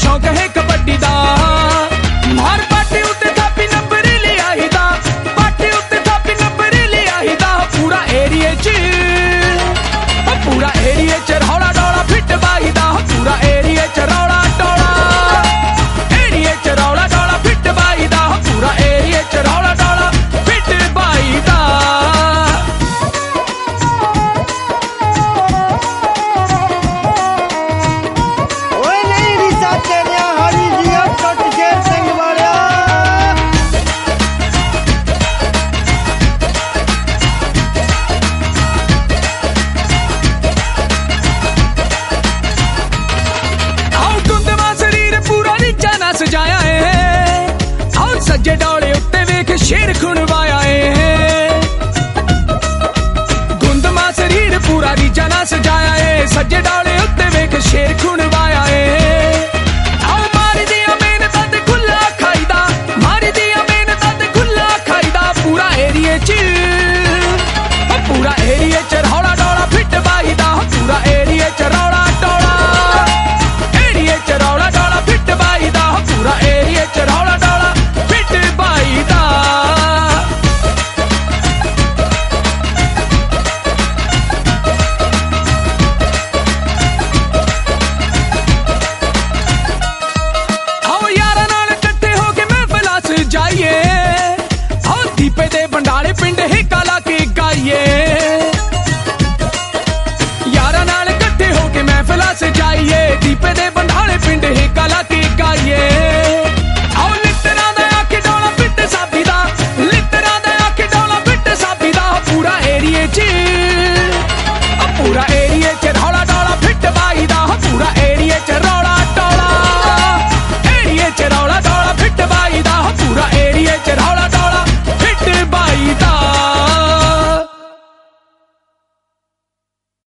शौक है कबड्डी दा मार पाटी उत्ते थापी नंबर ले आईदा पाटी उत्ते थापी नंबर ले आईदा पूरा एरिया च रौला डोला फिट बाईदा पूरा एरिया च रौला डोला एरिया च रौला डोला फिट बाईदा पूरा एरिया च रौला डोला फिट बाईदा सजाया है और सज्जे डोले उत्ते वेख शेर खुणवाया है गुंदमा शरीर पूरा रीजा ना सजाया है सज्जे डोले उत्ते वेख शेर खुणवाया